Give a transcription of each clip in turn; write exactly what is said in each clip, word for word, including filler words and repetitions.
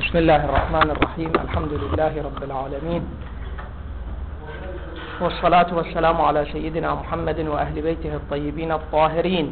بسم الله الرحمن الرحيم. الحمد لله رب العالمين، والصلاة والسلام على سيدنا محمد وأهل بيته الطيبين الطاهرين،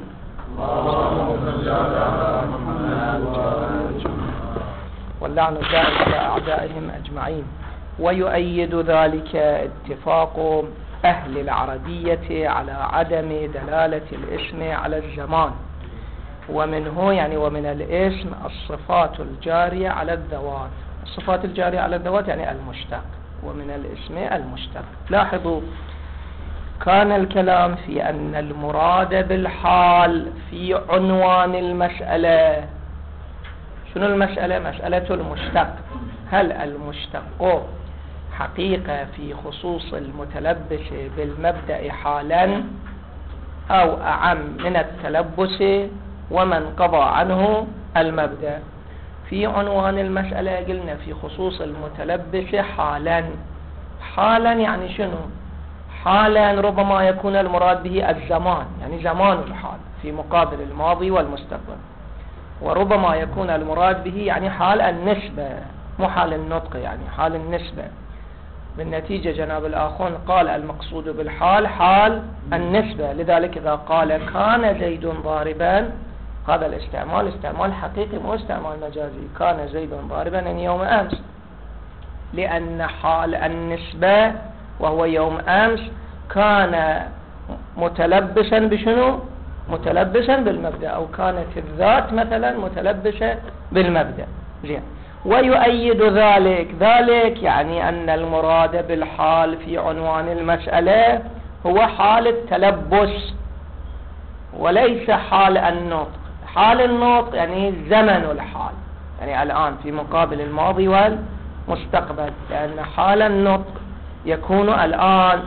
واللعن الدائم على أعدائهم أجمعين. ويؤيد ذلك اتفاق أهل العربية على عدم دلالة الاسم على الزمان، ومنه يعني ومن الاسم الصفات الجارية على الذوات. الصفات الجارية على الذوات يعني المشتق، ومن الاسم المشتق. لاحظوا، كان الكلام في أن المراد بالحال في عنوان المسألة. شنو المسألة؟ مسألة المشتق. هل المشتق حقيقة في خصوص المتلبس بالمبدأ حالا، أو أعم من التلبس ومن قضى عنه المبدأ؟ في عنوان المسألة قلنا في خصوص المتلبس حالا. حالا يعني شنو؟ حالا ربما يكون المراد به الزمان، يعني زمان الحال في مقابل الماضي والمستقبل، وربما يكون المراد به يعني حال النسبة، مو حال النطق، يعني حال النسبة. بالنتيجة جناب الآخون قال المقصود بالحال حال النسبة. لذلك إذا قال كان زيد ضاربا، هذا الاستعمال استعمال حقيقي مو استعمال مجازي. كان زيد ضاربا يعني يوم أمس، لأن حال النسبة وهو يوم أمس كان متلبسا بشنو؟ متلبسا بالمبدأ، أو كانت الذات مثلا متلبسة بالمبدأ. زين. ويؤيد ذلك ذلك يعني أن المراد بالحال في عنوان المسألة هو حال التلبس وليس حال النطق. حال النطق يعني زمن الحال، يعني الآن في مقابل الماضي والمستقبل، لأن حال النطق يكون الآن.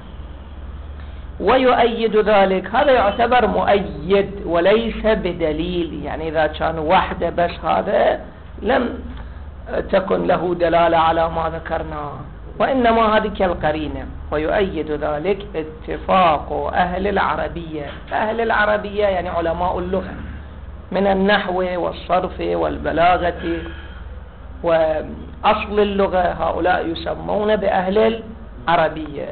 ويؤيد ذلك، هذا يعتبر مؤيد وليس بدليل، يعني إذا كان وحده بس هذا لم تكن له دلالة على ما ذكرناه، وإنما هذه كالقرينة. ويؤيد ذلك اتفاق أهل العربية. أهل العربية يعني علماء اللغة من النحو والصرف والبلاغة وأصل اللغة، هؤلاء يسمون بأهل العربية.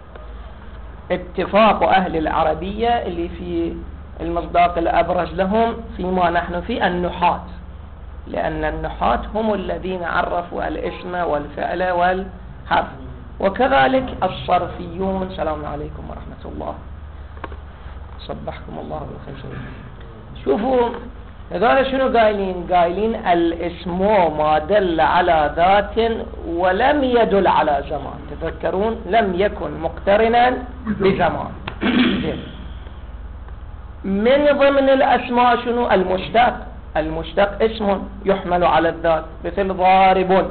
اتفاق أهل العربية اللي في المصداق الأبرز لهم فيما نحن في النحاة، لأن النحاة هم الذين عرفوا الاسم والفعل والحرف، وكذلك الصرفيون. سلام عليكم ورحمة الله، صبحكم الله بالخير. شوفوا هذول شنو قايلين؟ قايلين الاسم ما دل على ذات ولم يدل على زمان. تذكرون لم يكن مقترنا بزمان. من ضمن الأسماء شنو؟ المشتق. المشتق اسم يحمل على الذات، مثل ضارب.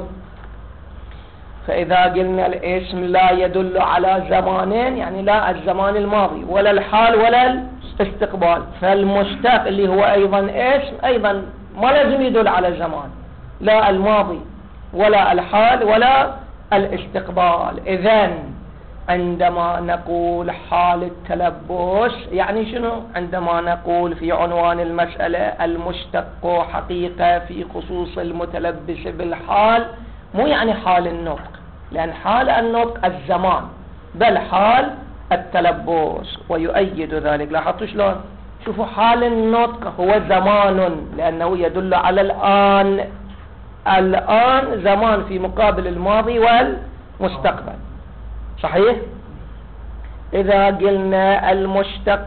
فإذا قلنا الاسم لا يدل على زمانين، يعني لا الزمان الماضي ولا الحال ولا الاستقبال، فالمشتق اللي هو أيضا اسم أيضا ما لازم يدل على الزمان، لا الماضي ولا الحال ولا الاستقبال. إذن عندما نقول حال التلبس يعني شنو؟ عندما نقول في عنوان المسألة المشتق حقيقة في خصوص المتلبس بالحال، مو يعني حال النطق، لأن حال النطق الزمان، بل حال التلبس. ويؤيد ذلك، لاحظتوا شلون؟ شوفوا، حال النطق هو زمان لأنه يدل على الآن. الآن زمان في مقابل الماضي والمستقبل، صحيح؟ إذا قلنا المشتق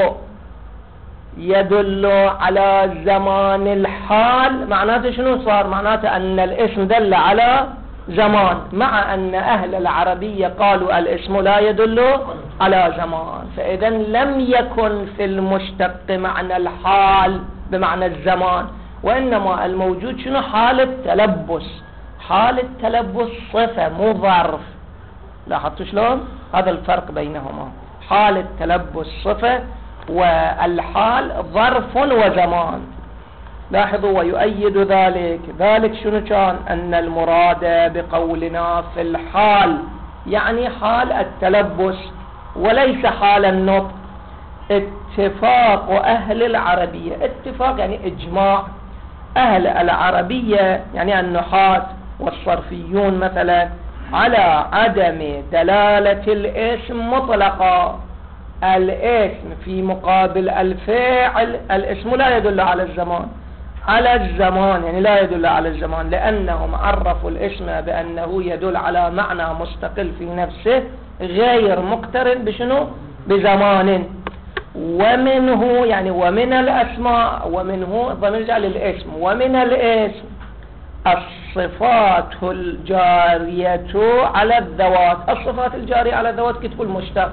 يدل على زمان الحال، معناته شنو صار؟ معناته أن الاسم دل على زمان، مع أن أهل العربية قالوا الاسم لا يدل على زمان. فإذا لم يكن في المشتق معنى الحال بمعنى الزمان، وإنما الموجود شنو؟ حال التلبس. حال التلبس صفة مو ظرف. لاحظتوا شلون؟ هذا الفرق بينهما. حال التلبس صفة والحال ظرف وزمان. لاحظوا. ويؤيد ذلك ذلك شنو كان؟ أن المراد بقولنا في الحال يعني حال التلبس وليس حال النطق. اتفاق أهل العربية، اتفاق يعني إجماع أهل العربية يعني النحاة والصرفيون مثلا على عدم دلالة الاسم مطلقا. الاسم في مقابل الفعل، الاسم لا يدل على الزمان، على الزمان يعني لا يدل على الزمان، لأنهم عرفوا الاسم بأنه يدل على معنى مستقل في نفسه غير مقترن بشنو؟ بزمان. ومنه يعني ومن الأسماء، ومنه ضمير للاسم، ومن الاسم الصفات الجارية على الذوات. الصفات الجارية على الذوات كي تقول مشتق،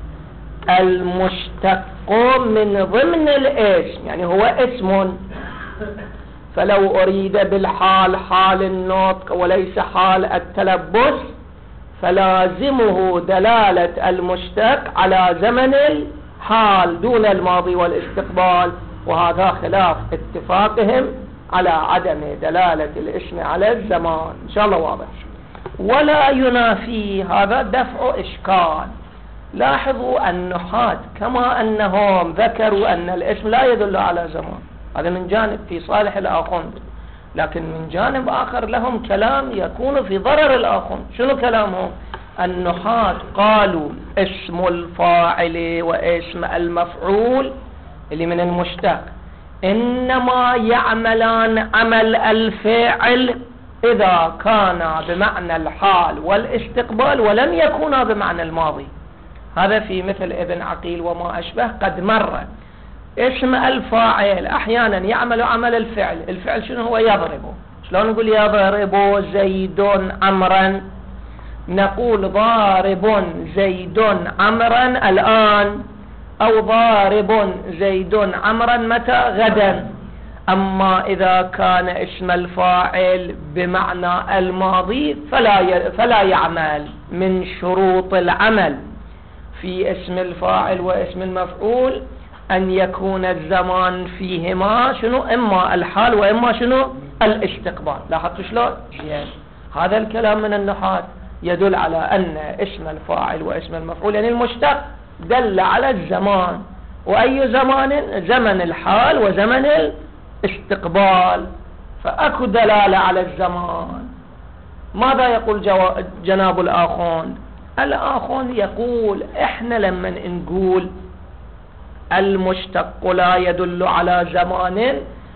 المشتق من ضمن الاسم يعني هو اسم، فلو أريد بالحال حال النطق وليس حال التلبس فلازمه دلالة المشتق على زمن الحال دون الماضي والاستقبال، وهذا خلاف اتفاقهم على عدم دلالة الاسم على الزمان. إن شاء الله واضح. ولا ينافي، هذا دفع إشكال. لاحظوا النحاة كما أنهم ذكروا أن الاسم لا يدل على زمان، هذا من جانب في صالح الآخوند، لكن من جانب آخر لهم كلام يكون في ضرر الآخوند. شنو كلامهم؟ النحاة قالوا اسم الفاعل واسم المفعول اللي من المشتق إنما يعملان عمل الفعل إذا كان بمعنى الحال والاستقبال ولم يكونا بمعنى الماضي. هذا في مثل ابن عقيل وما أشبه قد مر. اسم الفاعل أحيانا يعمل عمل الفعل. الفعل شنو هو؟ يضرب. شلون نقول يضرب زيد عمرا؟ نقول ضارب زيد عمرا الآن، أو ضارب زيد عمرا متى؟ غدا. أما إذا كان اسم الفاعل بمعنى الماضي فلا فلا يعمل. من شروط العمل في اسم الفاعل واسم المفعول أن يكون الزمان فيهما شنو؟ إما الحال وإما شنو؟ الاستقبال. لاحظتوا شلون؟ هذا الكلام من النحاة يدل على أن اسم الفاعل واسم المفعول يعني المشتق دل على الزمان. وأي زمان؟ زمن الحال وزمن الاستقبال، فأكو دلالة على الزمان. ماذا يقول جناب الآخوند؟ الآخوند يقول احنا لما نقول المشتق لا يدل على زمان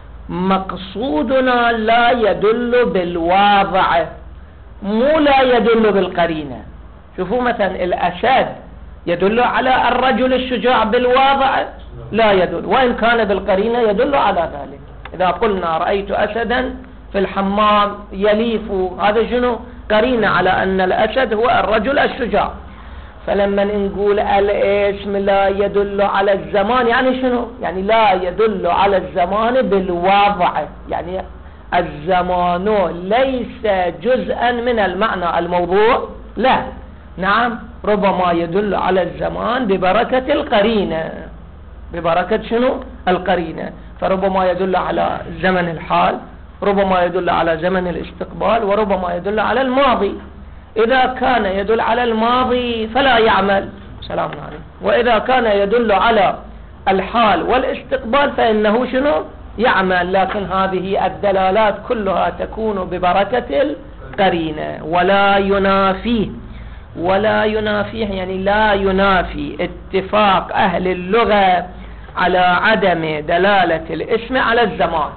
مقصودنا لا يدل بالواضع، مو لا يدل بالقرينة. شوفوا مثلا الأسد يدل على الرجل الشجاع بالواضع؟ لا يدل، وإن كان بالقرينة يدل على ذلك. إذا قلنا رأيت أسدا في الحمام يليف، هذا شنو؟ قرينة على أن الأسد هو الرجل الشجاع. فلما نقول الاسم لا يدل على الزمان يعني شنو؟ يعني لا يدل على الزمان بالواضع، يعني الزمان ليس جزءا من المعنى الموضوع، لا. نعم، ربما يدل على الزمان ببركة القرينة، ببركة شنو؟ القرينة. فربما يدل على زمن الحال، ربما يدل على زمن الاستقبال، وربما يدل على الماضي. إذا كان يدل على الماضي فلا يعمل، سلام عليكم. وإذا كان يدل على الحال والاستقبال فإنه شنو؟ يعمل. لكن هذه الدلالات كلها تكون ببركة القرينة. ولا ينافيه، ولا ينافيه يعني لا ينافي اتفاق أهل اللغة على عدم دلالة الاسم على الزمان.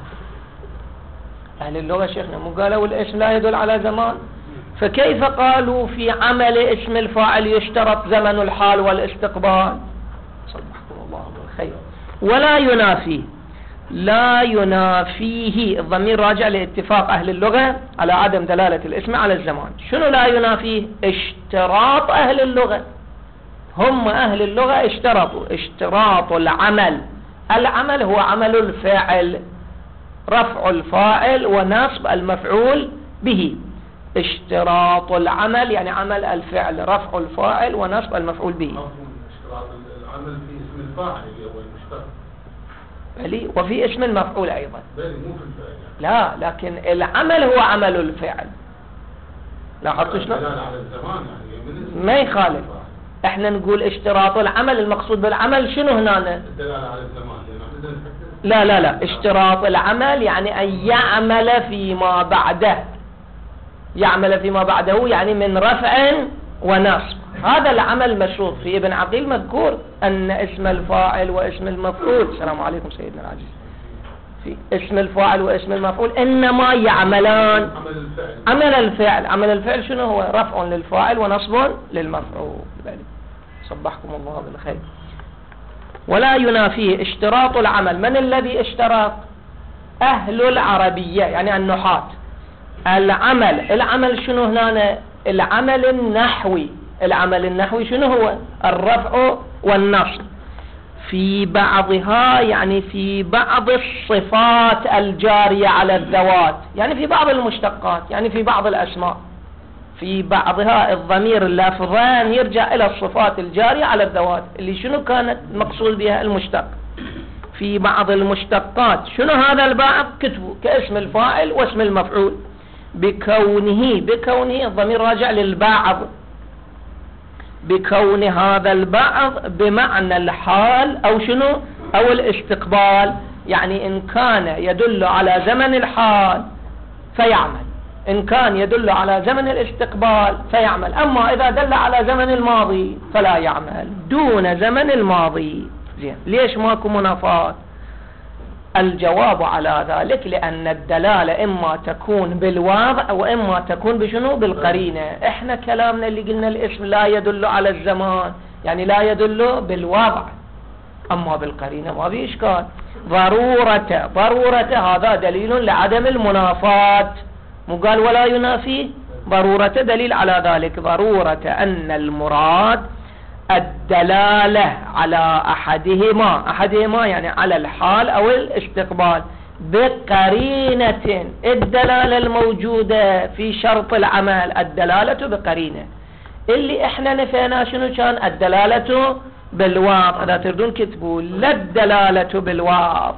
أهل اللغة شيخنا مو قالوا الاسم لا يدل على زمان؟ فكيف قالوا في عمل اسم الفاعل يشترط زمن الحال والاستقبال؟ صدقكم الله بالخير. ولا ينافيه، لا ينافيه الضمير راجع لاتفاق أهل اللغة على عدم دلالة الاسم على الزمان. شنو لا ينافيه؟ اشتراط أهل اللغة. هم أهل اللغة اشترطوا اشتراط العمل. العمل هو عمل الفاعل، رفع الفاعل ونصب المفعول به. اشتراط العمل يعني عمل الفعل، رفع الفاعل ونصب المفعول به. اشتراط العمل في اسم الفاعل اللي هو المشتق، بلي وفي اسم المفعول أيضا، بلي مو في الفعل يعني. لا، لكن العمل هو عمل الفعل. لاحظتوا شلون؟ على الزمان يعني ما يخالف. احنا نقول اشتراط العمل، المقصود بالعمل شنو هنا؟ الدلالة على الزمان، لأن احنا لا لا لا اشتراط العمل يعني أن يعمل فيما بعده، يعمل فيما بعده يعني من رفع ونصب، هذا العمل مشروط. في ابن عقيل مذكور أن اسم الفاعل واسم المفعول، السلام عليكم سيدنا العزيز، في اسم الفاعل واسم المفعول إنما يعملان عمل الفعل. عمل الفعل شنو هو؟ رفع للفاعل ونصب للمفعول. صبحكم الله بالخير. ولا ينافيه اشتراط العمل. من الذي اشترط؟ أهل العربية يعني النحاة. العمل، العمل شنو هنا؟ العمل النحوي. العمل النحوي شنو هو؟ الرفع والنصب في بعضها، يعني في بعض الصفات الجارية على الذوات، يعني في بعض المشتقات، يعني في بعض الأسماء، في بعضها الضمير اللافظان يرجع إلى الصفات الجارية على الذوات اللي شنو كانت مقصود بها المشتق. في بعض المشتقات شنو هذا البعض؟ كتبوا كاسم الفاعل واسم المفعول بكونه، بكونه الضمير راجع للبعض، بكون هذا البعض بمعنى الحال أو شنو أو الاستقبال، يعني إن كان يدل على زمن الحال فيعمل، إن كان يدل على زمن الاستقبال فيعمل، أما إذا دل على زمن الماضي فلا يعمل دون زمن الماضي. زين، ليش ماكو منافاة؟ الجواب على ذلك لأن الدلالة إما تكون بالوضع وإما تكون بشنو؟ بالقرينة. إحنا كلامنا اللي قلنا الاسم لا يدل على الزمان، يعني لا يدل بالوضع، أما بالقرينة ما في إشكال. ضرورة، ضرورة هذا دليل لعدم المنافاة، مو قال ولا ينافي؟ ضرورة دليل على ذلك. ضرورة أن المراد الدلالة على أحدهما، أحدهما يعني على الحال أو الاستقبال بقرينة. الدلالة الموجودة في شرط العمل الدلالة بقرينة، اللي احنا نفينا شنو كان؟ الدلالة بالواو. إذا تردون كتبوا لا الدلالة بالواو.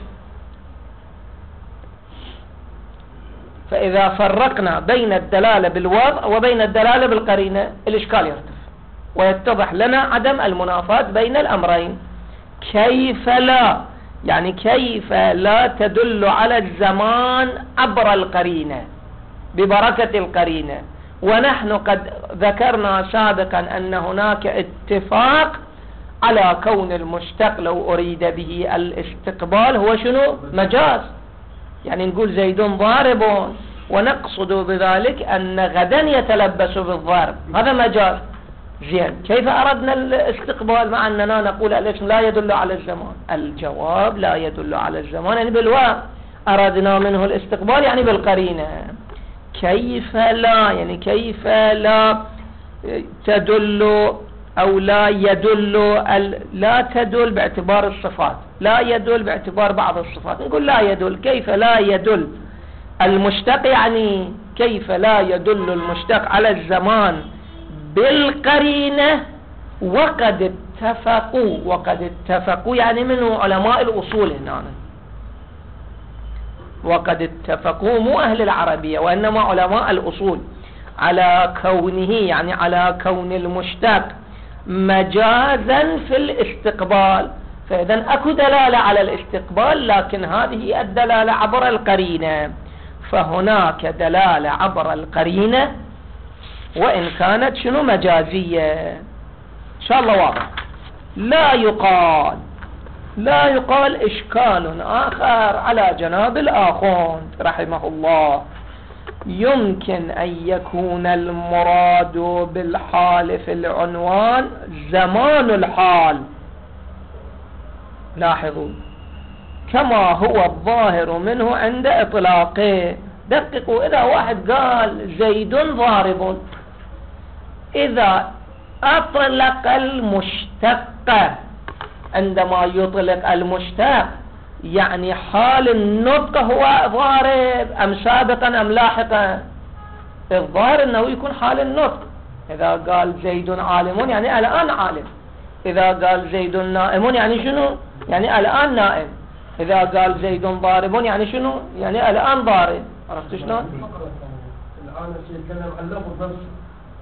فإذا فرقنا بين الدلالة بالواو وبين الدلالة بالقرينة الإشكال يرتفع ويتضح لنا عدم المنافاة بين الأمرين. كيف لا؟ يعني كيف لا تدل على الزمان عبر القرينة ببركة القرينة، ونحن قد ذكرنا سابقا أن هناك اتفاق على كون المشتق لو أريد به الاستقبال هو شنو؟ مجاز. يعني نقول زيد ضارب ونقصد بذلك أن غدا يتلبس بالضرب، هذا مجاز. زين، كيف أردنا الاستقبال مع أننا نقول الاسم لا يدل على الزمان؟ الجواب لا يدل على الزمان يعني بالواو، أردنا منه الاستقبال يعني بالقرينة. كيف لا؟ يعني كيف لا تدل أو لا يدل، لا تدل باعتبار الصفات، لا يدل باعتبار بعض الصفات. نقول لا يدل. كيف لا يدل المشتق؟ يعني كيف لا يدل المشتق على الزمان بالقرينة وقد اتفقوا، وقد اتفقوا يعني من علماء الأصول هنا، وقد اتفقوا مو أهل العربية وإنما علماء الأصول على كونه، يعني على كون المشتق مجازا في الاستقبال. فإذا أكو دلالة على الاستقبال، لكن هذه الدلالة عبر القرينة. فهناك دلالة عبر القرينة وإن كانت شنو؟ مجازية. إن شاء الله واضح. لا يقال، لا يقال إشكال آخر على جناب الآخوند رحمه الله. يمكن أن يكون المراد بالحال في العنوان زمان الحال، لاحظوا، كما هو الظاهر منه عند إطلاقه. دققوا، إذا واحد قال زيد ضارب، إذا أطلق المشتق، عندما يطلق المشتق يعني حال النطق هو ضارب أم سابقا أم لاحقا؟ الظاهر أنه يكون حال النطق. إذا قال زيد عالم يعني الآن عالم، إذا قال زيد نائم يعني شنو؟ يعني الآن نائم. إذا قال زيد ضارب يعني شنو؟ يعني الآن ضارب. عرفت شلون؟ الآن يتكلم عن اللفظ نفسه.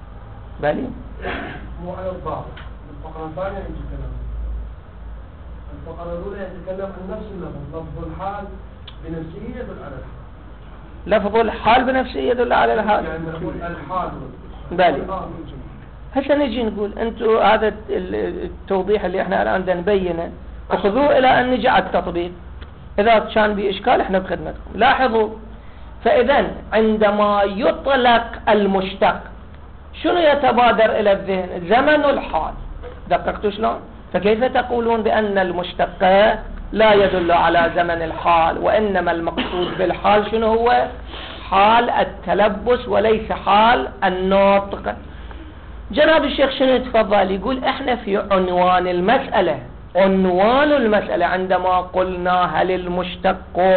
بلي مو على الضابط. الفقرة الثانية يجي كلام الفقرة الأولى يتكلم عن نفس اللفظ، لفظ الحال بنفسه يدل على الحال. لفظ الحال بنفسه يدل على الحال. يعني نقول الحال بالي. هسه نجي نقول انتم هذا التوضيح اللي احنا الان بدنا نبينه وخذوه الى ان نجي على التطبيق. اذا كان باشكال احنا بخدمتكم. لاحظوا، فاذا عندما يطلق المشتق شنو يتبادر الى الذهن؟ زمن الحال. دققتوا شلون؟ فكيف تقولون بان المشتق لا يدل على زمن الحال، وانما المقصود بالحال شنو هو؟ حال التلبس وليس حال النطق. جناب الشيخ شنو يتفضل؟ يقول احنا في عنوان المسألة، عنوان المسألة عندما قلنا هل المشتق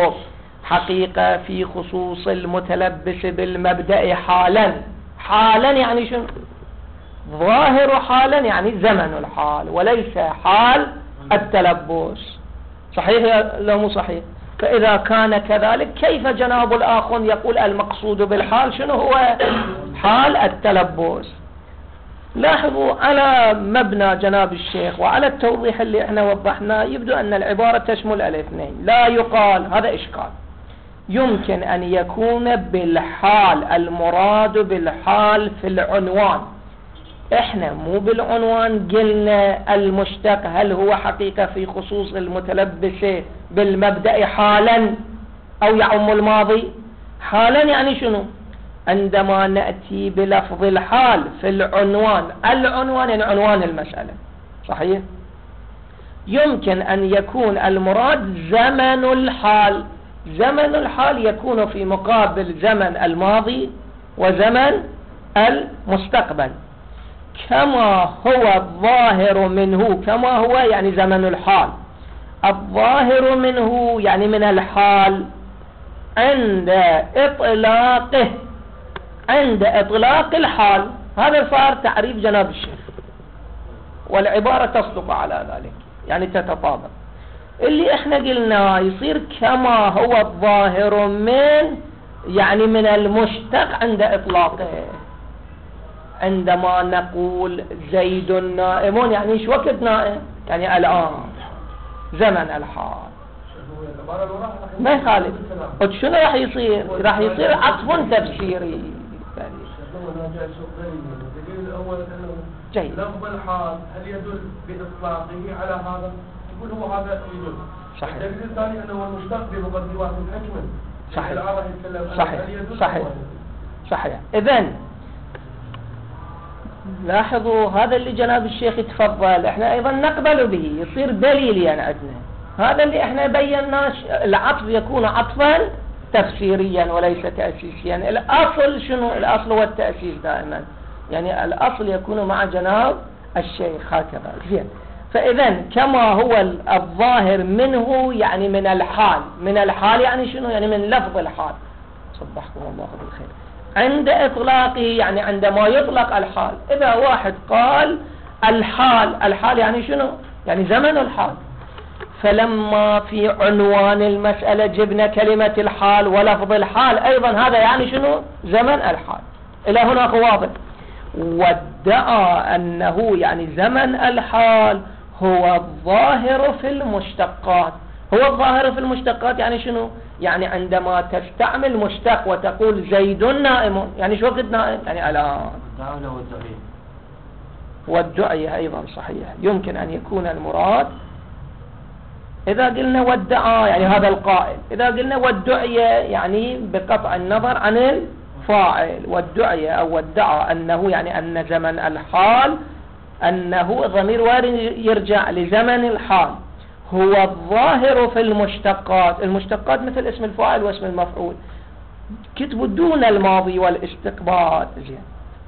حقيقة في خصوص المتلبس بالمبدأ حالا. حالا يعني شنو؟ ظاهر حالا يعني زمن الحال وليس حال التلبس. صحيح لا مو صحيح؟ فإذا كان كذلك كيف جناب الآخر يقول المقصود بالحال شنو هو؟ حال التلبس. لاحظوا على مبنى جناب الشيخ وعلى التوضيح اللي احنا وضحناه يبدو أن العبارة تشمل الاثنين. لا يقال، هذا إشكال، يمكن أن يكون بالحال المراد بالحال في العنوان. احنا مو بالعنوان قلنا المشتق هل هو حقيقة في خصوص المتلبس بالمبدأ حالا أو يعم الماضي. حالا يعني شنو؟ عندما نأتي بلفظ الحال في العنوان، العنوان يعني عنوان المسألة، صحيح؟ يمكن أن يكون المراد زمن الحال. زمن الحال يكون في مقابل زمن الماضي وزمن المستقبل، كما هو الظاهر منه. كما هو يعني زمن الحال، الظاهر منه يعني من الحال عند إطلاقه، عند إطلاق الحال. هذا صار تعريف جناب الشيخ، والعبارة تصدق على ذلك يعني تتطابق. اللي احنا قلنا يصير كما هو الظاهر من يعني من المشتق عند إطلاقه. عندما نقول زيد نائم يعني ايش وقت نائم؟ يعني الآن زمن الحال. ما يخالف. شنو راح يصير؟ راح يصير عطف تفسيري. جيد. لفظ الحال هل يدل بإطلاقه على هذا؟ يقول هو هذا يدل. صحيح. الدليل الثاني أنه المشتق بمقدمات الحكمة. صحيح. يتكلم صحيح. صحيح. صحيح. إذن لاحظوا هذا اللي جناب الشيخ يتفضل احنا ايضا نقبل به، يصير دليل يعني عندنا. هذا اللي احنا بيناه، العطف يكون عطفا تفسيريا وليس تأسيسيا. الاصل شنو؟ الاصل هو التأسيس دائما، يعني الاصل يكون مع جناب الشيخ هكذا. زين. فاذا كما هو الظاهر منه يعني من الحال. من الحال يعني شنو؟ يعني من لفظ الحال. صبحكم الله بالخير. عند إطلاقه يعني عندما يطلق الحال. إذا واحد قال الحال، الحال يعني شنو؟ يعني زمن الحال. فلما في عنوان المسألة جبنا كلمة الحال ولفظ الحال أيضا، هذا يعني شنو؟ زمن الحال. إلى هنا واضح. وادعى أنه يعني زمن الحال هو الظاهر في المشتقات. هو الظاهر في المشتقات يعني شنو؟ يعني عندما تستعمل مشتق وتقول زيد نائم يعني شو وقت نائم؟ يعني الآن. والدعية أيضا صحيح. يمكن أن يكون المراد إذا قلنا وادعى يعني هذا القائل، إذا قلنا والدعية يعني بقطع النظر عن الفاعل. والدعية أو وادعى أنه يعني أن زمن الحال أنه ضمير وارد يرجع لزمن الحال هو الظاهر في المشتقات. المشتقات مثل اسم الفاعل واسم المفعول كتبوا دون الماضي والاستقبال. زين.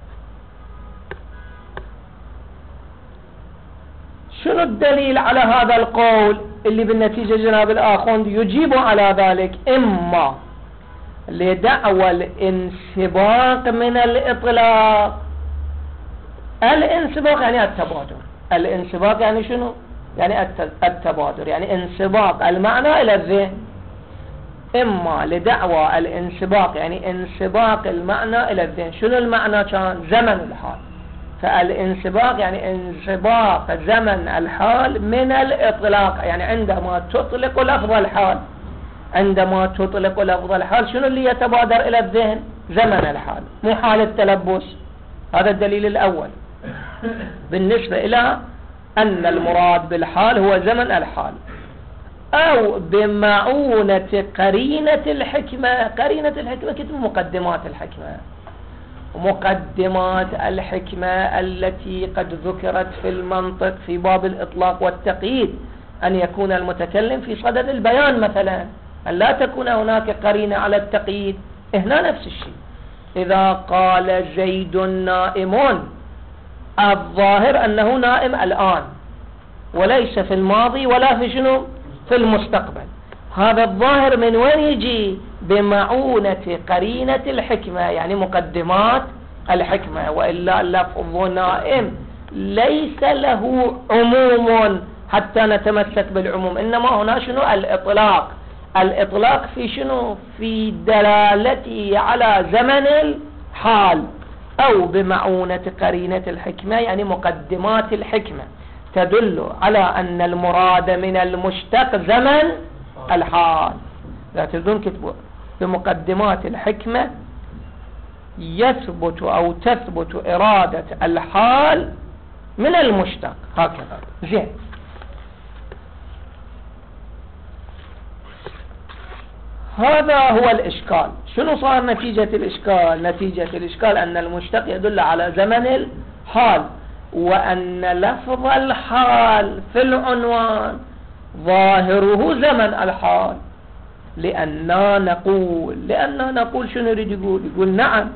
شنو الدليل على هذا القول اللي بالنتيجة جناب الآخوند يجيب على ذلك؟ إما لدعوى الانسباق من الإطلاق. الانسباق يعني التبادر. الانسباق يعني شنو؟ يعني التبادر، يعني انسباق المعنى إلى الذهن. إما لدعوى الانسباق يعني انسباق المعنى إلى الذهن. شنو المعنى؟ كان زمن الحال. فالانسباق يعني انسباق زمن الحال من الإطلاق، يعني عندما تطلق لفظ الحال، عندما تطلق لفظ الحال شنو اللي يتبادر إلى الذهن؟ زمن الحال، مو حال التلبس. هذا الدليل الأول بالنسبة إلى أن المراد بالحال هو زمن الحال، أو بمعونة قرينة الحكمة. قرينة الحكمة كتب مقدمات الحكمة، مقدمات الحكمة التي قد ذكرت في المنطق في باب الإطلاق والتقييد، أن يكون المتكلم في صدد البيان مثلا، أن لا تكون هناك قرينة على التقييد. هنا نفس الشيء، إذا قال زيد نائم، الظاهر أنه نائم الآن وليس في الماضي ولا في شنو في المستقبل. هذا الظاهر من وين يجي؟ بمعونة قرينة الحكمة، يعني مقدمات الحكمة. وإلا لفظ نائم ليس له عموم حتى نتمسك بالعموم، إنما هنا شنو الإطلاق. الإطلاق في شنو؟ في دلالته على زمن الحال، أو بمعونة قرينة الحكمة يعني مقدمات الحكمة تدل على أن المراد من المشتق زمن الحال. لا تردون كتبوا بمقدمات الحكمة يثبت أو تثبت إرادة الحال من المشتق، هكذا. زين، هذا هو الإشكال. شنو صار نتيجة الإشكال؟ نتيجة الإشكال أن المشتق يدل على زمن الحال، وأن لفظ الحال في العنوان ظاهره زمن الحال. لأننا نقول لأننا نقول شنو يريد يقول؟ يقول نعم،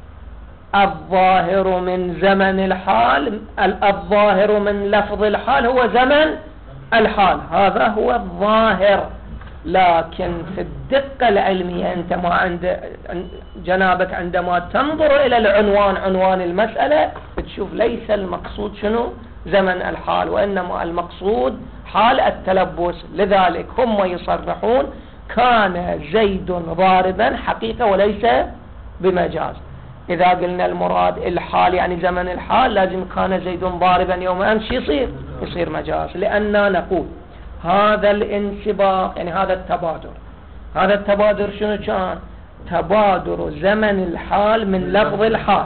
الظاهر من زمن الحال، الظاهر من لفظ الحال هو زمن الحال، هذا هو الظاهر. لكن في الدقة العلمية أنت ما عند جنابك عندما تنظر إلى العنوان، عنوان المسألة، بتشوف ليس المقصود شنو زمن الحال، وإنما المقصود حال التلبس. لذلك هم يصرحون كان زيد ضاربا حقيقة وليس بمجاز. إذا قلنا المراد الحال يعني زمن الحال، لازم كان زيد ضاربا يوم أمس يصير يصير مجاز. لأننا نقول هذا الانسباق يعني هذا التبادر، هذا التبادر شنو كان؟ تبادر زمن الحال من لفظ الحال،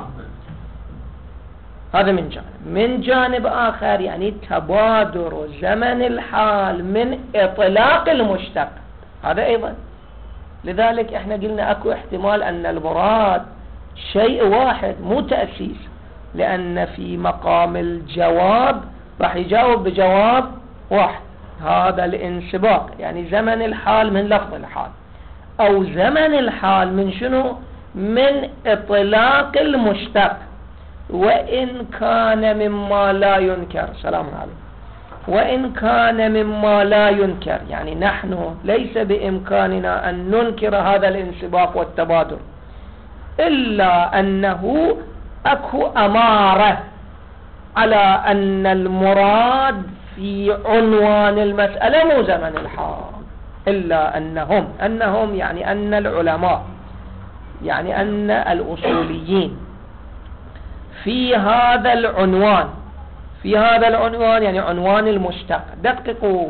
هذا من جانب. من جانب آخر يعني تبادر زمن الحال من إطلاق المشتق، هذا أيضا. لذلك احنا قلنا اكو احتمال أن المراد شيء واحد مو تأسيس، لأن في مقام الجواب راح يجاوب بجواب واحد، هذا الانسباق يعني زمن الحال من لفظ الحال، أو زمن الحال من شنو؟ من إطلاق المشتق، وإن كان مما لا ينكر. سلام عليكم. وإن كان مما لا ينكر يعني نحن ليس بإمكاننا أن ننكر هذا الانسباق والتبادل، إلا أنه أكو أمارة على أن المراد في عنوان المسألة مو زمن الحال. إلا أنهم أنهم يعني أن العلماء يعني أن الأصوليين في هذا العنوان في هذا العنوان يعني عنوان المشتق، دققوا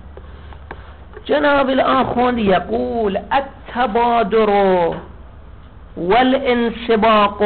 جناب الآخوان، يقول التبادر والانسباق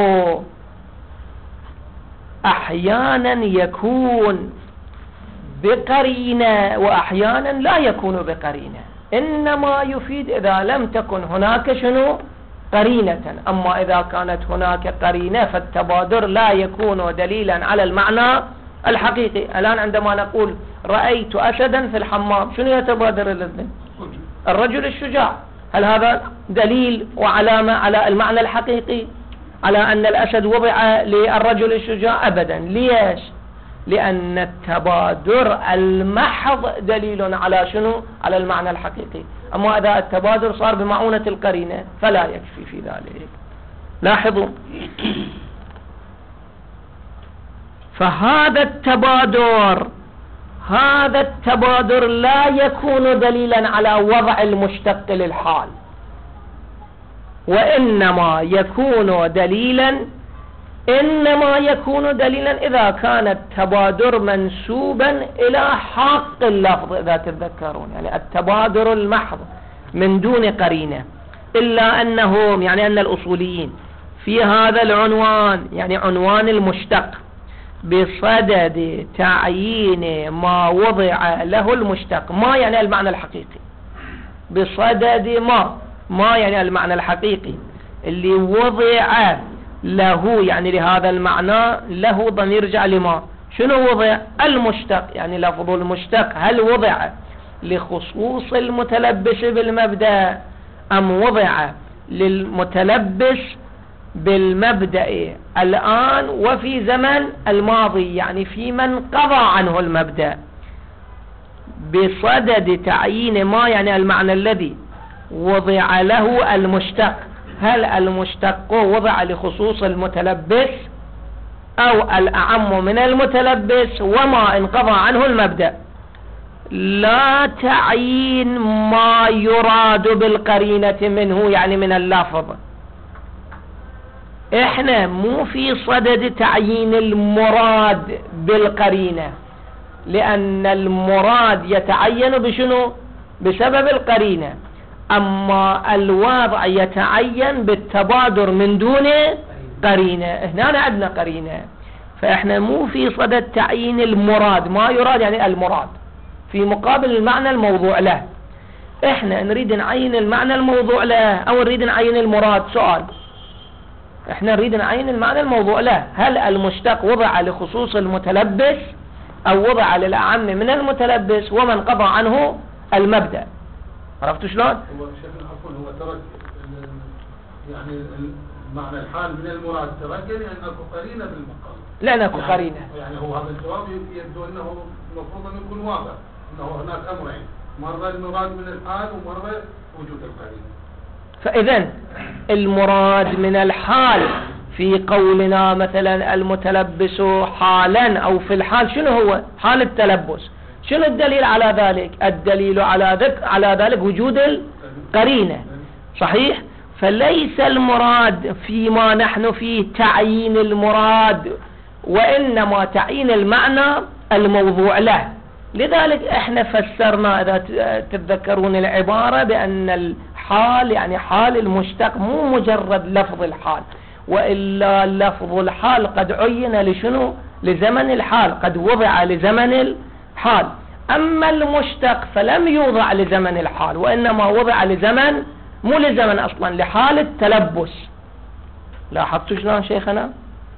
أحيانا يكون بقرينة وأحيانا لا يكون بقرينة، إنما يفيد إذا لم تكن هناك شنو قرينة. أما إذا كانت هناك قرينة فالتبادر لا يكون دليلا على المعنى الحقيقي. الآن عندما نقول رأيت أسدا في الحمام، شنو يتبادر إلى الذهن؟ الرجل الشجاع. هل هذا دليل وعلامة على المعنى الحقيقي على أن الأسد وضع للرجل الشجاع؟ أبدا. ليش؟ لأن التبادر المحض دليل على شنو؟ على المعنى الحقيقي. أما إذا التبادر صار بمعونة القرينة فلا يكفي في ذلك. لاحظوا، فهذا التبادر هذا التبادر لا يكون دليلا على وضع المشتق للحال، وإنما يكون دليلا إنما يكون دليلا إذا كان التبادر منسوبا إلى حق اللفظ، إذا تتذكرون يعني التبادر المحض من دون قرينة، إلا أنهم يعني أن الأصوليين في هذا العنوان يعني عنوان المشتق بصدد تعيين ما وضع له المشتق، ما يعني المعنى الحقيقي، بصدد ما ما يعني المعنى الحقيقي اللي وضع له، يعني لهذا المعنى له ضمير يرجع لما، شنو وضع المشتق، يعني لفظ المشتق هل وضع لخصوص المتلبس بالمبدأ أم وضع للمتلبس بالمبدأ الآن وفي زمن الماضي، يعني في من قضى عنه المبدأ، بصدد تعيين ما يعني المعنى الذي وضع له المشتق، هل المشتق وضع لخصوص المتلبس أو الأعم من المتلبس وما انقضى عنه المبدأ، لا تعيين ما يراد بالقرينة منه يعني من اللفظ. احنا مو في صدد تعيين المراد بالقرينة، لأن المراد يتعين بشنو؟ بسبب القرينة، أما الوضع يتعين بالتبادر من دون قرينة. هنا عندنا قرينة، فإحنا مو في صدد تعيين المراد، ما يراد يعني المراد في مقابل المعنى الموضوع له. إحنا نريد نعين المعنى الموضوع له أو نريد نعين المراد؟ سؤال. إحنا نريد نعين المعنى الموضوع له، هل المشتق وضع لخصوص المتلبس أو وضع للأعم من المتلبس ومن قضى عنه المبدأ؟ عرفتوا شلون؟ هو شيخ عفوا هو ترك يعني معنى الحال من المراد ترك يعني أن أكو قرينة بالمقام، لا أكو يعني قرينة، يعني هو هذا الجواب يبدو أنه المفروض أن يكون واضح أنه هناك أمرين، مرة المراد من الحال ومرة وجود القرينة. فإذا المراد من الحال في قولنا مثلا المتلبس حالا أو في الحال شنو هو؟ حال التلبس. شنو الدليل على ذلك؟ الدليل على ذلك على ذلك وجود القرينة، صحيح؟ فليس المراد فيما نحن فيه تعيين المراد، وإنما تعيين المعنى الموضوع له. لذلك احنا فسرنا إذا تتذكرون العبارة بأن الحال يعني حال المشتق مو مجرد لفظ الحال، وإلا لفظ الحال قد عين لشنو؟ لزمن الحال، قد وضع لزمن الحال. أما المشتق فلم يوضع لزمن الحال، وإنما وضع لزمن مو لزمن أصلا، لحال التلبس. لاحظتوا شلون شيخنا؟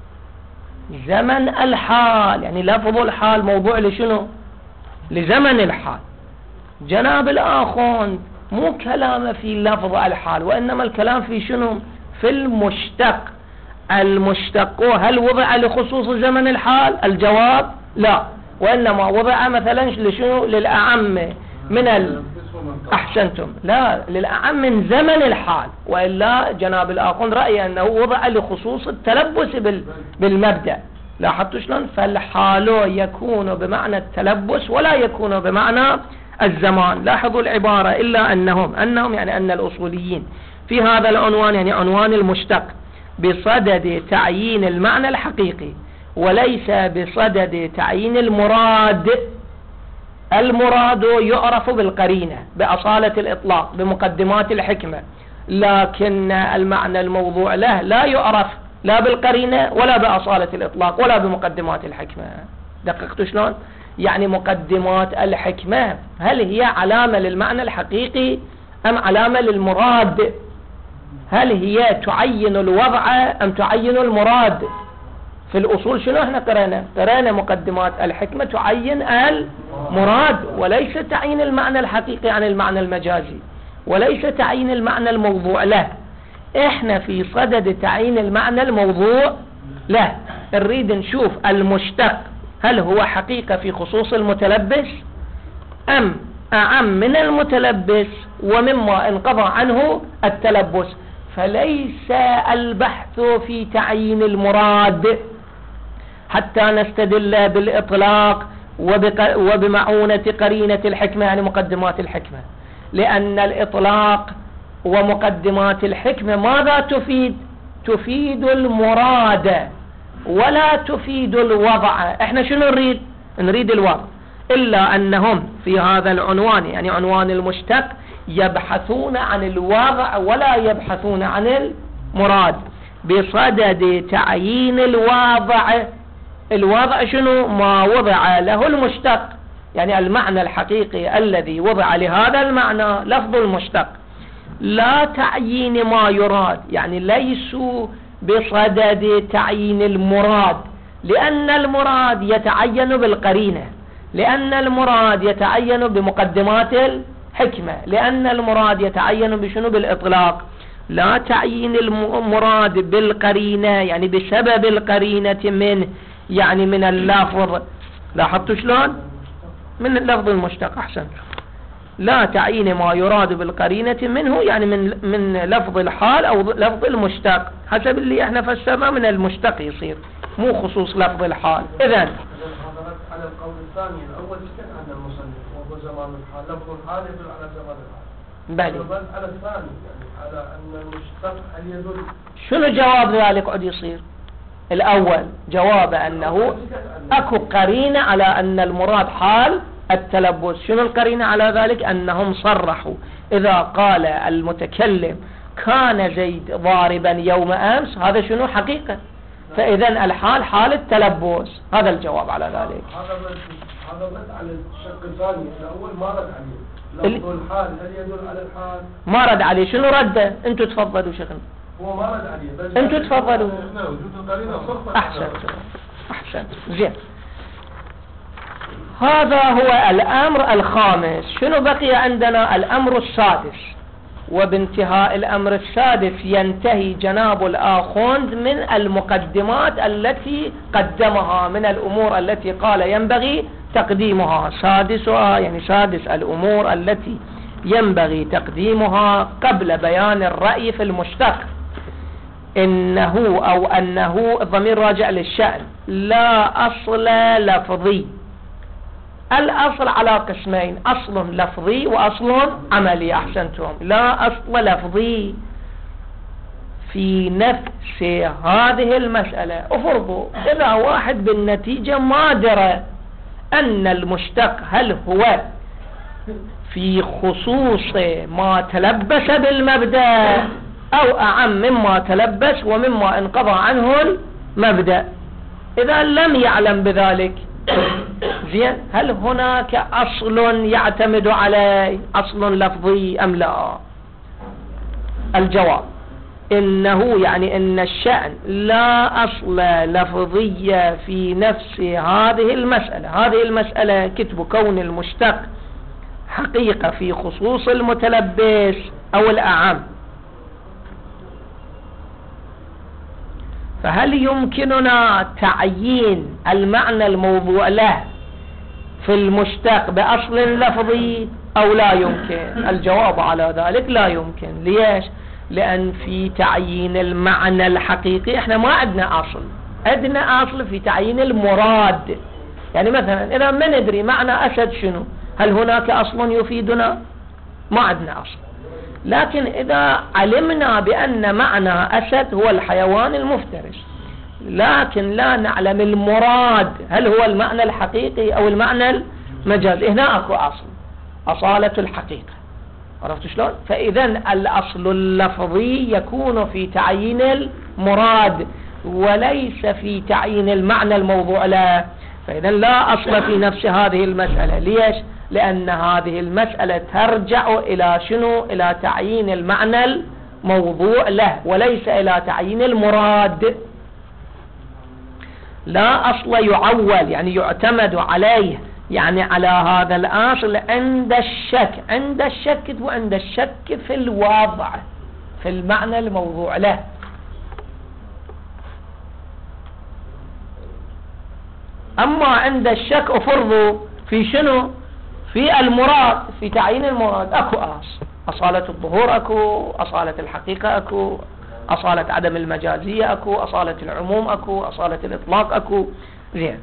زمن الحال يعني لفظ الحال موضوع لشنو؟ لزمن الحال. جناب الآخوند مو كلامه في لفظ الحال، وإنما الكلام في شنو؟ في المشتق. المشتق هل وضع لخصوص زمن الحال؟ الجواب لا، وإنما وضع مثلا لشنو؟ للأعم من ال... أحسنتم، لا للأعم من زمن الحال، وإلا جناب الآخوند رأي أنه وضع لخصوص التلبس بال... بالمبدأ. لاحظتوا شلون؟ فالحال يكون بمعنى التلبس ولا يكون بمعنى الزمان. لاحظوا العبارة، إلا أنهم أنهم يعني أن الأصوليين في هذا العنوان يعني عنوان المشتق بصدد تعيين المعنى الحقيقي وليس بصدد تعيين المراد. المراد يعرف بالقرينة بأصالة الإطلاق بمقدمات الحكمة، لكن المعنى الموضوع له لا يعرف لا بالقرينة ولا بأصالة الإطلاق ولا بمقدمات الحكمة. دققتوا شلون؟ يعني مقدمات الحكمة هل هي علامة للمعنى الحقيقي أم علامة للمراد؟ هل هي تعين الوضع أم تعين المراد؟ في الأصول شنو احنا قرأنا؟ قرأنا مقدمات الحكمة تعين المراد وليس تعيين المعنى الحقيقي عن المعنى المجازي، وليس تعيين المعنى الموضوع له. احنا في صدد تعيين المعنى الموضوع له. نريد نشوف المشتق هل هو حقيقة في خصوص المتلبس أم أعم من المتلبس ومما انقضى عنه التلبس. فليس البحث في تعيين المراد حتى نستدل بالإطلاق وبمعونة قرينة الحكمة يعني مقدمات الحكمة، لأن الإطلاق ومقدمات الحكمة ماذا تفيد؟ تفيد المراد ولا تفيد الوضع. احنا شنو نريد؟ نريد الوضع، إلا أنهم في هذا العنوان يعني عنوان المشتق يبحثون عن الوضع ولا يبحثون عن المراد، بصدد تعيين الوضع. الوضع شنو؟ ما وضع له المشتق، يعني المعنى الحقيقي الذي وضع لهذا المعنى لفظ المشتق، لا تعيين ما يراد، يعني ليسوا بصدد تعيين المراد، لأن المراد يتعين بالقرينة، لأن المراد يتعين بمقدمات الحكمة، لأن المراد يتعين بشنو؟ بالإطلاق. لا تعيين المراد بالقرينة، يعني بسبب القرينة منه، يعني من اللفظ. لاحظتوا شلون؟ من اللفظ المشتق. أحسن. لا تعيين ما يراد بالقرينة منه، يعني من من لفظ الحال أو لفظ المشتق، حسب اللي احنا فسرنا من المشتق يصير، مو خصوص لفظ الحال. إذن على القول الثاني الأول كان عند المصنف وهو زمان الحال، لفظ الحال يدل على زمان الحال. بلي. على الثاني يعني على أن المشتق هل يدل. شنو جواب ذلك قد يصير؟ الأول جواب أنه أكو قرينة على أن المراد حال التلبس. شنو القرينة على ذلك؟ أنهم صرحوا إذا قال المتكلم كان زيد ضاربا يوم أمس، هذا شنو؟ حقيقة. فإذن الحال حال التلبس. هذا الجواب على ذلك. هذا هذا رد على الشق الثاني، الأول ما رد عليه. لفظ الحال هل يدل على الحال؟ ما رد عليه. شنو رده؟ أنتوا تفضلوا شيخنا. هو ما رد عليه بس أنتوا تفضلوا. أحسن أحسن. زين. هذا هو الأمر الخامس. شنو بقي عندنا؟ الأمر السادس. وبانتهاء الأمر السادس ينتهي جناب الآخوند من المقدمات التي قدمها، من الأمور التي قال ينبغي تقديمها. سادسها يعني سادس الأمور التي ينبغي تقديمها قبل بيان الرأي في المشتق. إنه أو أنه الضمير راجع للشأن، لا أصل لفظي. الأصل على قسمين، أصل لفظي وأصل عملي. أحسنتم. لا أصل لفظي في نفس هذه المسألة. أفرضوا إذا واحد بالنتيجة ما درى أن المشتق هل هو في خصوص ما تلبس بالمبدأ أو أعم مما تلبس ومما انقضى عنه المبدأ. إذا لم يعلم بذلك، زين، هل هناك أصل يعتمد عليه، أصل لفظي أم لا؟ الجواب إنه يعني إن الشأن لا أصل لفظي في نفس هذه المسألة. هذه المسألة كتب كون المشتق حقيقة في خصوص المتلبس أو الأعم. فهل يمكننا تعيين المعنى الموضوع له في المشتق بأصل لفظي أو لا يمكن؟ الجواب على ذلك لا يمكن. ليش؟ لأن في تعيين المعنى الحقيقي احنا ما عندنا أصل، عندنا أصل في تعيين المراد. يعني مثلا إذا ما ندري معنى أسد شنو، هل هناك أصل يفيدنا؟ ما عندنا أصل. لكن إذا علمنا بأن معنى أسد هو الحيوان المفترس، لكن لا نعلم المراد هل هو المعنى الحقيقي أو المعنى المجازي، هنا أكو أصل، أصالة الحقيقة. عرفت شلون؟ فإذا الأصل اللفظي يكون في تعيين المراد وليس في تعيين المعنى الموضوع له. فإذا لا أصل في نفس هذه المسألة. ليش؟ لأن هذه المسألة ترجع إلى شنو؟ إلى تعيين المعنى الموضوع له وليس إلى تعيين المراد. لا أصل يعول يعني يعتمد عليه، يعني على هذا الأصل عند الشك. عند الشك وعند الشك في الوضع، في المعنى الموضوع له. أما عند الشك أفرضوا في شنو؟ في المراد، في تعيين المراد أكو أصل، أصالة الظهور أكو، أصالة الحقيقة أكو، أصالة عدم المجازية أكو، أصالة العموم أكو، أصالة الإطلاق أكو. زين.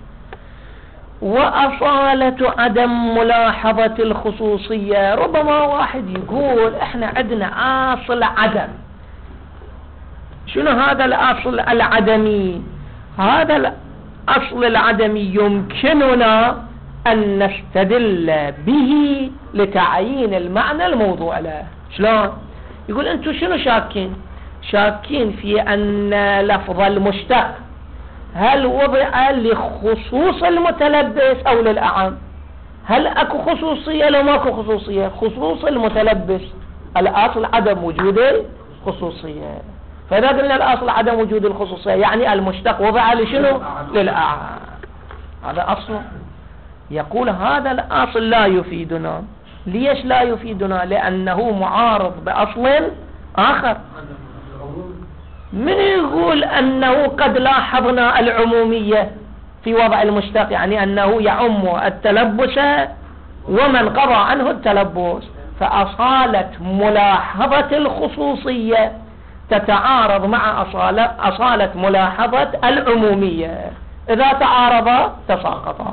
وأصالة عدم ملاحظة الخصوصية. ربما واحد يقول احنا عندنا أصل عدم. شنو هذا الأصل العدمي؟ هذا الأصل العدمي يمكننا أن نستدل به لتعيين المعنى الموضوع له. شلون؟ يقول أنتم شنو شاكين؟ شاكين في أن لفظ المشتق هل وضع لخصوص المتلبس أو للأعم؟ هل أكو خصوصية لو ماكو خصوصية؟ خصوص المتلبس الأصل عدم وجود الخصوصية. فإذا قلنا الأصل عدم وجود الخصوصية يعني المشتق وضع لشنو؟ للأعم. هذا أصل. يقول هذا الأصل لا يفيدنا. ليش لا يفيدنا؟ لأنه معارض بأصل آخر. من يقول أنه قد لاحظنا العمومية في وضع المشتق، يعني أنه يعم التلبس ومن قضى عنه التلبس، فأصالة ملاحظة الخصوصية تتعارض مع أصالة, أصالة ملاحظة العمومية. إذا تعارضا تساقطا.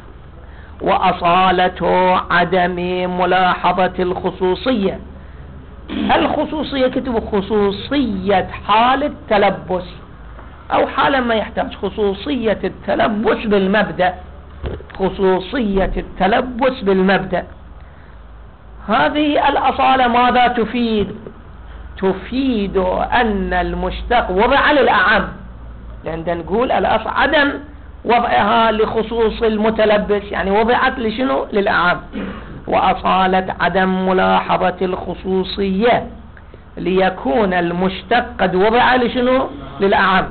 وأصالة عدم ملاحظة الخصوصية، الخصوصية كتب خصوصية حال التلبس أو حالا ما يحتاج خصوصية التلبس بالمبدأ، خصوصية التلبس بالمبدأ. هذه الأصالة ماذا تفيد؟ تفيد أن المشتق وضع للأعم، لأن نقول الأصل عدم وضعها لخصوص المتلبس، يعني وضعت لشنو؟ للأعم. وأصالة عدم ملاحظة الخصوصية ليكون المشتق قد وضع لشنو؟ للأعم،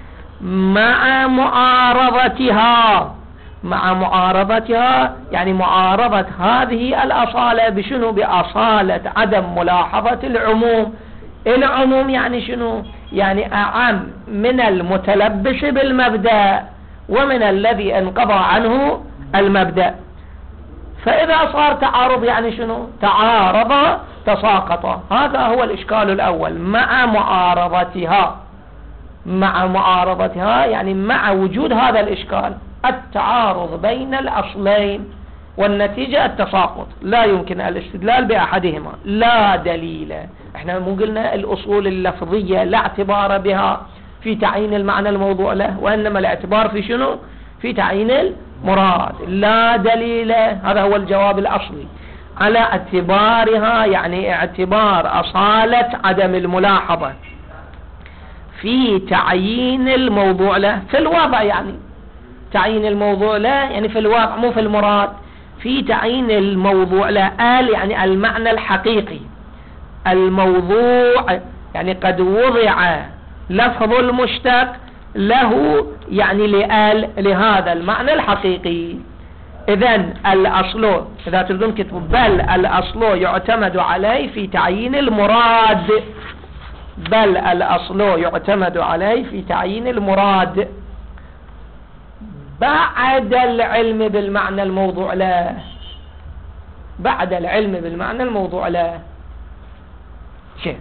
مع معارضتها، مع معارضتها يعني معارضة هذه الأصالة بشنو؟ بأصالة عدم ملاحظة العموم. العموم يعني شنو؟ يعني أعم من المتلبس بالمبدأ ومن الذي انقضى عنه المبدأ. فإذا صار تعارض يعني شنو؟ تعارض تساقط. هذا هو الإشكال الأول، مع معارضتها. مع معارضتها يعني مع وجود هذا الإشكال، التعارض بين الأصلين والنتيجة التساقط، لا يمكن الاستدلال بأحدهما. لا دليل. احنا مو قلنا الأصول اللفظية لا اعتبار بها في تعيين المعنى الموضوع له، وإنما الاعتبار في شنو؟ في تعيين المراد. لا دليل، هذا هو الجواب الأصلي على اعتبارها، يعني اعتبار أصالة عدم الملاحظة في تعيين الموضوع له في الوضع، يعني تعيين الموضوع له يعني في الواقع مو في المراد. في تعيين الموضوع له آل يعني المعنى الحقيقي. الموضوع يعني قد وضع لفظ المشتق له يعني لآل لهذا المعنى الحقيقي. إذن الأصل إذا تردون كتب بل الأصل يعتمد عليه في تعيين المراد، بل الأصل يعتمد عليه في تعيين المراد بعد العلم بالمعنى الموضوع له، بعد العلم بالمعنى الموضوع له. شيء.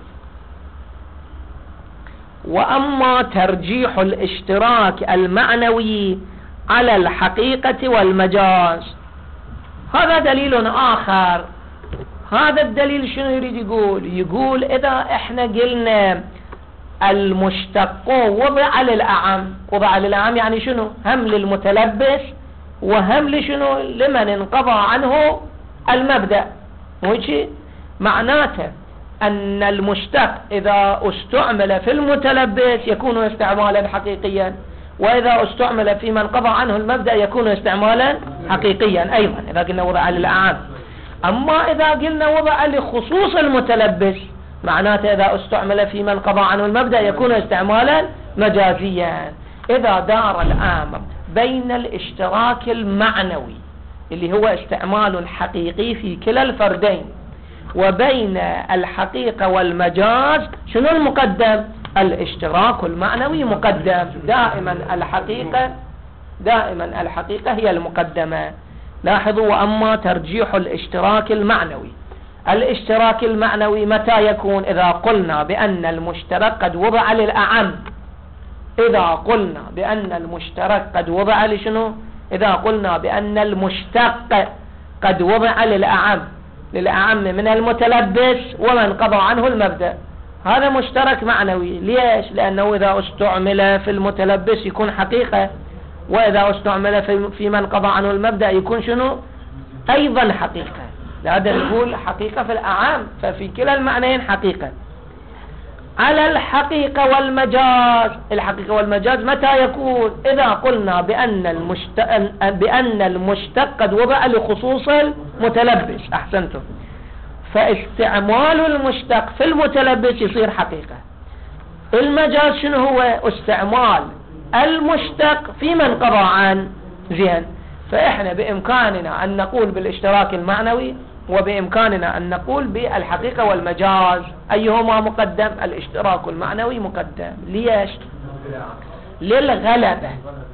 وأما ترجيح الاشتراك المعنوي على الحقيقة والمجاز هذا دليل آخر. هذا الدليل شنو يريد يقول؟ يقول إذا احنا قلنا المشتق وضع للأعم، وضع للأعم يعني شنو؟ هم للمتلبس وهم لشنو؟ لمن انقضى عنه المبدأ. مو شيء؟ معناته أن المشتق إذا استعمل في المتلبس يكون استعمالا حقيقيا، وإذا استعمل في من قضى عنه المبدأ يكون استعمالا حقيقيا أيضا إذا قلنا وضع للأعم. أما إذا قلنا وضع لخصوص المتلبس معناته إذا استعمل في من قضى عنه المبدأ يكون استعمالا مجازيا. إذا دار الأمر بين الاشتراك المعنوي اللي هو استعمال حقيقي في كلا الفردين وبين الحقيقة والمجاز، شنو المقدم؟ الاشتراك المعنوي مقدم. دائما الحقيقة دائما الحقيقة هي المقدمة. لاحظوا. وأما ترجيح الاشتراك المعنوي، الاشتراك المعنوي متى يكون؟ إذا قلنا بأن المشترك قد وضع للأعم. إذا قلنا بأن المشترك قد وضع لشنو؟ إذا قلنا بأن المشتق قد وضع للأعم، للأعم من المتلبس ومن قضى عنه المبدأ. هذا مشترك معنوي. ليش؟ لأنه إذا استعمل في المتلبس يكون حقيقة، وإذا استعمل في, في من قضى عنه المبدأ يكون شنو؟ أيضا حقيقة. لهذا نقول حقيقة في الأعام، ففي كلا المعنيين حقيقة. على الحقيقة والمجاز. الحقيقة والمجاز متى يكون؟ إذا قلنا بأن المشتق, بأن المشتق قد وضع لخصوص المتلبس. أحسنتم. فاستعمال المشتق في المتلبس يصير حقيقة. المجاز شنو هو؟ استعمال المشتق في من قضى عن زين. فإحنا بإمكاننا أن نقول بالاشتراك المعنوي، وبإمكاننا أن نقول بالحقيقة والمجاز. أيهما مقدم؟ الاشتراك المعنوي مقدم. ليش؟ للغلبة.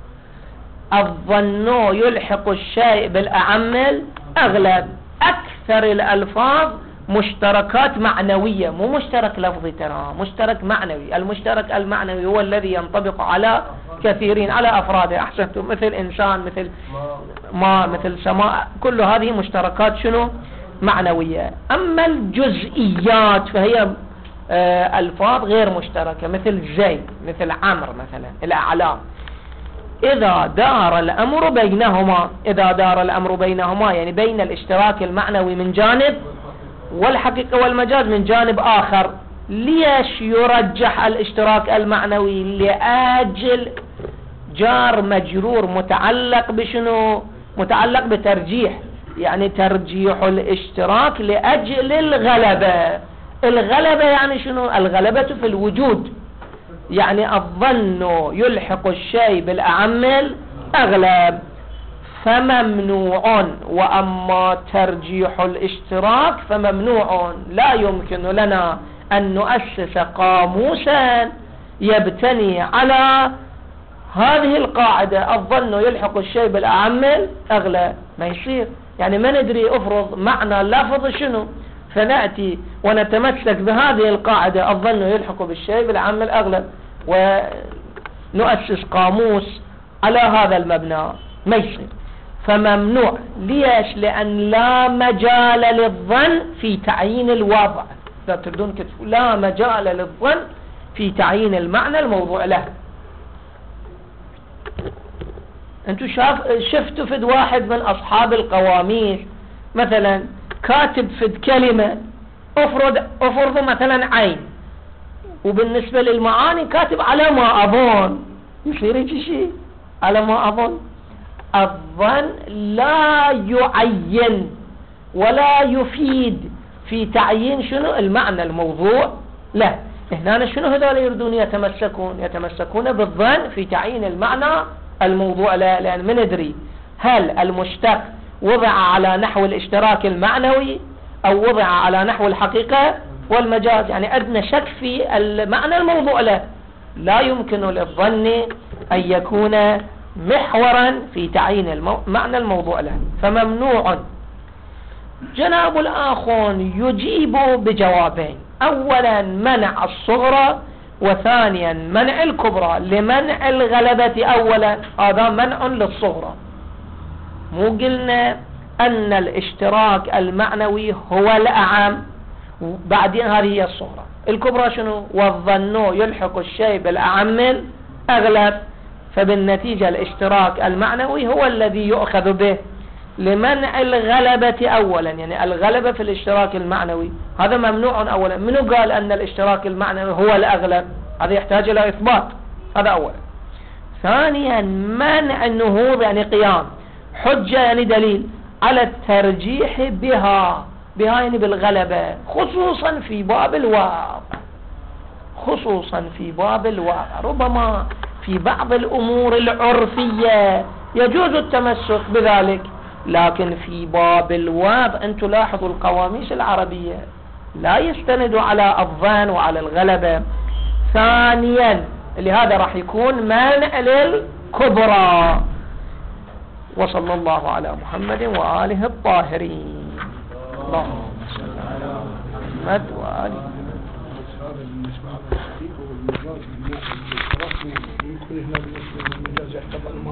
الظن يلحق الشيء بالأعم الأغلب. أكثر الألفاظ مشتركات معنوية، مو مشترك لفظي، ترى مشترك معنوي. المشترك المعنوي هو الذي ينطبق على كثيرين، على أفراده. أحسنتم. مثل إنسان، مثل ما، مثل سماء، كل هذه مشتركات شنو؟ معنوية. أما الجزئيات فهي آه ألفاظ غير مشتركة، مثل زيد، مثل عمرو مثلا، الأعلام. إذا دار الأمر بينهما، إذا دار الأمر بينهما يعني بين الاشتراك المعنوي من جانب والحقيقة والمجاز من جانب آخر. ليش يرجح الاشتراك المعنوي؟ لأجل جار مجرور متعلق بشنو؟ متعلق بترجيح، يعني ترجيح الاشتراك لأجل الغلبة. الغلبة يعني شنو؟ الغلبة في الوجود، يعني الظن يلحق الشيء بالأعم الأغلب. فممنوع. وأما ترجيح الاشتراك فممنوع. لا يمكن لنا أن نؤسس قاموسا يبتني على هذه القاعدة، الظن يلحق الشيء بالأعم الأغلب. ما يصير. يعني ما ندري افرض معنى لفظ شنو، فنأتي ونتمسك بهذه القاعدة الظن يلحق بالشيء بالأعم الأغلب ونؤسس قاموس على هذا المبنى. ما يصير. فممنوع. ليش؟ لأن لا مجال للظن في تعيين الوضع. لا تردون كتفوا لا مجال للظن في تعيين المعنى الموضوع له. انتوا شاف شفتوا فد واحد من أصحاب القواميس مثلا كاتب فد كلمة، افرض افرضوا مثلا عين، وبالنسبة للمعاني كاتب على ما أظن. يصير هيك شيء؟ على ما أظن. الظن لا يعين ولا يفيد في تعيين شنو المعنى الموضوع له. هنا شنو هذول يردون يتمسكون؟ يتمسكون بالظن في تعيين المعنى الموضوع له. لأن من ندري هل المشتق وضع على نحو الاشتراك المعنوي أو وضع على نحو الحقيقة والمجاز. يعني أدنى شك في المعنى الموضوع له. لا يمكن للظن أن يكون محورا في تعيين المعنى الموضوع له. فممنوع. جناب الآخون يجيب بجوابين: أولا منع الصغرى، وثانيا منع الكبرى. لمنع الغلبة أولا، هذا منع للصغرى. مو قلنا أن الاشتراك المعنوي هو الأعم، بعدين هذه هي الصغرى. الكبرى شنو؟ والظن يلحق الشيء بالأعم الأغلب. فبالنتيجة الاشتراك المعنوي هو الذي يؤخذ به. لمنع الغلبة أولا، يعني الغلبة في الاشتراك المعنوي هذا ممنوع أولا. منو قال أن الاشتراك المعنوي هو الأغلب؟ هذا يحتاج إلى إثبات. هذا أولا. ثانيا منع النهوض، يعني قيام حجة، يعني دليل على الترجيح بها. بها يعني بالغلبة، خصوصا في باب الواقع. خصوصا في باب الواقع. ربما في بعض الأمور العرفية يجوز التمسك بذلك، لكن في باب الوضع أن تلاحظوا القواميس العربية لا يستند على الظن وعلى الغلبة. ثانيا لهذا راح يكون منع للكبرى. وصلى الله على محمد وآله الطاهرين. اللهم صل على محمد وآله. هذا بالنسبة على الحقيقة والمجاز من الناس اللي يتركوا يكون هنا بالنسبة للمجاز يحتمل